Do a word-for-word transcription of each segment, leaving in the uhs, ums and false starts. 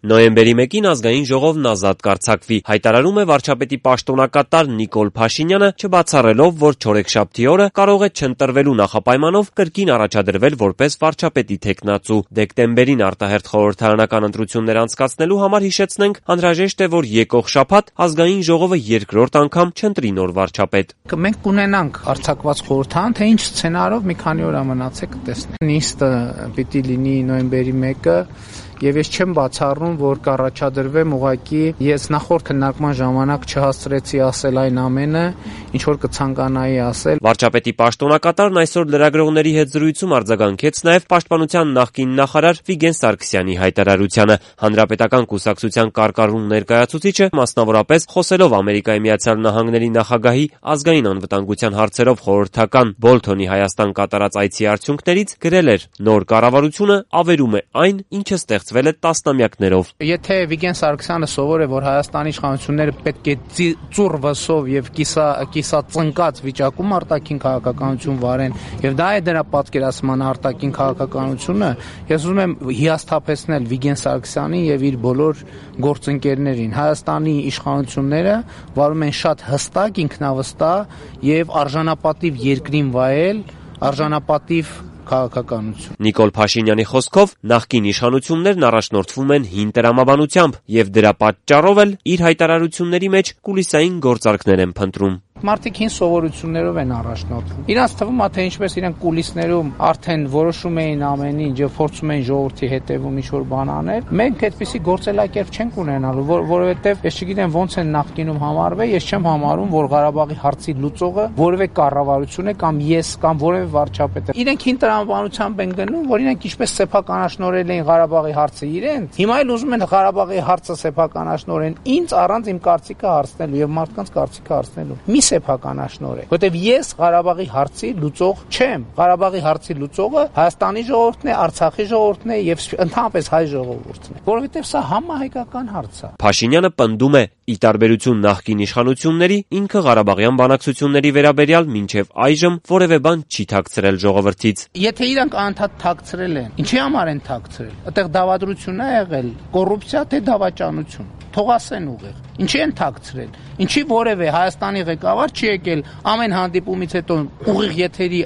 Նոյեմբերի մեկին ազգային ժողովն ազատ կարձակվի, հայտարարում է վարչապետի պաշտոնակատար Նիկոլ Փաշինյանը, չբացառելով, որ չորեքշաբթի օրը կարող է չընտրվելու նախապայմանով կրկին առաջադրվել որպես վարչապետի թեկնածու։ Դեկտեմբերին արտահերթ խորհրդարանական ընտրություններ անցկացնելու համար հիշեցնենք, անհրաժեշտ է, որ եկող շաբաթ ազգային ժողովը երկրորդ անգամ չընտրի նոր վարչապետ։ Մենք կունենանք արձակված խորհրդարան, թե ինչ սցենարով մի քանի օր մնացեք կտեսնենք։ Նիստը պիտի լինի նոյեմբերի մեկը, եւ ես չեմ բացառում, որ կառաջադրվեմ ուղղակի ես նախորդ քննարկման ժամանակ չհասցրեցի ասել այն ամենը, ինչ որ կցանկանայի ասել։ Վարչապետի պաշտոնակատարն այսօր լրագրողների հետ զրույցում արձագանքեց նաեւ պաշտպանության նախկին նախարար Վիգեն Սարգսյանի հայտարարությանը։ Հանրապետական կուսակցության կարկառուն ներկայացուցիչը, մասնավորապես խոսելով Ամերիկայի Միացյալ Նահանգների նախագահի ազգային անվտանգության հարցերով խորհրդական Բոլթոնի Հայաստան կատարած այցի արդյունքներից, գրել էր. «Նոր կառավարությունը ավերում է այն, ինչը ստեղծվել է տասնամյակներով»։ Եթե Վիգեն Սարգսյանը սովոր է, որ Հայաստանի իշխանությունները պետք է ծուռ վսով եւ կիսա կիսածնկած վիճակում արտաքին քաղաքականություն վարեն, եւ դա է դրա պատկերացման արտաքին քաղաքականությունը, ես ուզում եմ հիասթափեցնել Վիգեն Սարգսյանին եւ իր բոլոր գործընկերներին։ Հայաստանի իշխանությունները վարում են շատ հստակ, ինքնավստահ եւ արժանապատիվ երկրին վայել, արժանապատիվ քաղաքականություն։ Նիկոլ Փաշինյանի խոսքով նախկին իշխանություններն առաջնորդվում են հին տրամաբանությամբ եւ դրա պատճառով էլ իր հայտարարությունների մեջ կուլիսային գործարքներ են փնտրում։ Մարդիկ հին սովորություններով են առաջնորդվում։ Իրանց թվում է, թե ինչպես իրենք կուլիսներում արդեն որոշում էին ամեն ինչ եւ փորձում էին ժողովրդի հետևում ինչ-որ բան անել։ Մենք այդպիսի գործելակերպ չենք ունենալու, որ, որովհետեւ ես չգիտեմ ոնց են նախկինում համարվել, ես չեմ համարում, որ Ղարաբաղի հարցի լուծողը որևէ կառավարություն է կամ ես կամ որևէ վարչապետ է։ Իրենք հին տրամաբանությամբ են գնում, որ իրենք ինչպես սեփականաշնորհել էին Ղարաբաղի հարցը իրենց, հիմա էլ ուզում են Ղարաբաղի հարցը սեփականաշնորհեն ինձ առանց իմ կարծիքը հարցնելու եւ մարդկանց կարծիքը հարցնելու։ Մի սեփականաշնոր է, որտեվ ես Ղարաբաղի հարցի լուծող չեմ։ Ղարաբաղի հարցի լուծողը Հայաստանի ժողովուրդն է, Արցախի ժողովուրդն է եւ ընդհանրապես հայ ժողովուրդն է, որովհետեւ սա համահայկական հարց է։ Փաշինյանը պնդում է, ի տարբերություն նախկին իշխանությունների, ինքը Ղարաբաղյան բանակցությունների վերաբերյալ մինչև այժմ որևէ բան չի թաքցրել ժողովրդից։ Եթե իրանք անդադ թաքցրել են, ինչի համար են թաքցրել։ Այդտեղ դավադրություն է եղել, կոռուպցիա թե դավաճանություն։ Թող ասեն ուղիղ։ Ինչի են թաքցրել։ Ինչի որևէ Հայաստանի ղեկավար չի եկել ամեն հանդիպումից հետո ուղիղ եթերի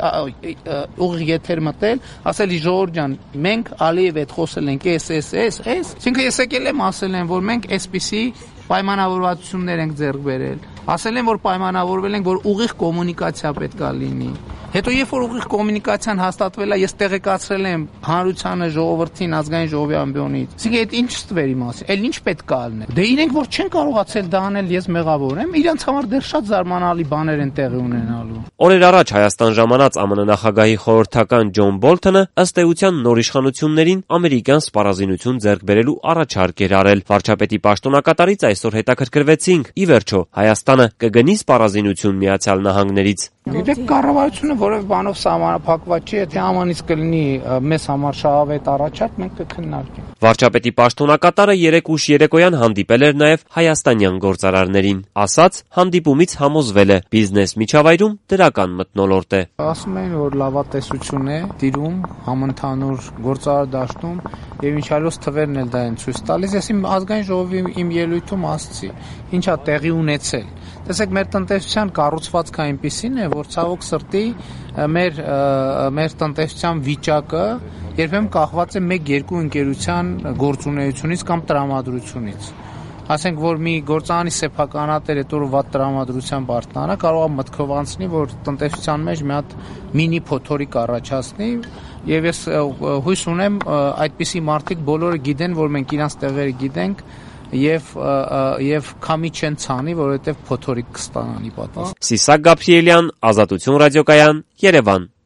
ուղիղ եթեր մտել, ասել ժողովուրդ ջան, մենք Ալիև հետ խոսել ենք, էս էս էս, էս։ Այսինքն ես եկել եմ ասել եմ, որ մենք այսպիսի պայմանավորվածություններ ենք ձեռք բերել։ Ասել են, որ պայմանավորվել ենք, որ ուղիղ կոմունիկացիա պետքա լինի։ Հետո երբ որ ուղիղ կոմունիկացիան հաստատվել է, ես տեղեկացրել եմ հանրությանը, ժողովրդին, ազգային ժողովի ամբիոնից։ Այսինքն այդ ինչ ստվերի մասին, այլ ինչ պետք է ալնել։ Դե իրենք որ չեն կարողացել դա անել, ես մեղավոր եմ, իրանց համար դեռ շատ զարմանալի բաներ են տեղի ունենալու։ Օրեր առաջ Հայաստան ժամանած ԱՄՆ նախագահի խորհրդական Ջոն Բոլթոնը ըստ էության նոր իշխանություններին ամերիկյան սպառազինություն ձեռք բերելու առաջարկ էր արել։ Վարչապետի պաշտոնակատարից այսօր հետաքրքրվեցինք։ Ի վերջո, Հայաստանը կգնի սպառազինություն Միացյալ Նահանգներից։ Գիտեք, կառավարությունը որևէ բանով սահմանափակված չի, եթե ամանից կլինի մեզ համար շահավետ առաջարկ, մենք կքննարկենք։ Վարչապետի պաշտոնակատարը երեկ ուշ երեկոյան հանդիպել էր նաև հայաստանյան գործարարներին։ Ասաց, հանդիպումից համոզվել է, բիզնես միջավայրում դրական մթնոլորտ է։ Ասում են, որ լավատեսություն է տիրում համընդհանուր գործարար դաշտում եւ ինչ այլոց թվերն էլ դա են ցույց տալիս։ Ես իմ ազգային ժողովի իմ ելույթում ասացի, ինչա տեղի ունեցել։ Տեսեք, մեր տնտեսության կառուցվածքը այնպիսին է, որ ցավոք սրտի մեր մեր տնտեսության վիճակը երբեմն կախված է մեկ-երկու ընկերության գործունեությունից կամ տրամադրությունից։ Ասենք, որ մի գործարանի սեփականատեր այդ օրը վատ տրամադրությամբ արտանա, կարող է մտքով անցնի, որ տնտեսության մեջ մի հատ մինի փոթորիկ առաջացնի, եւ ես հույս ունեմ այդպիսի մարդիկ բոլորը գիտեն, որ մենք իրանց տեղերը գիտենք եւ եւ քամի չեն ցանի, որովհետեւ փոթորիկ կստանան ի պատասխան։ Սիսակ Գաբրիելյան, Ազատություն ռադիոկայան, Երևան։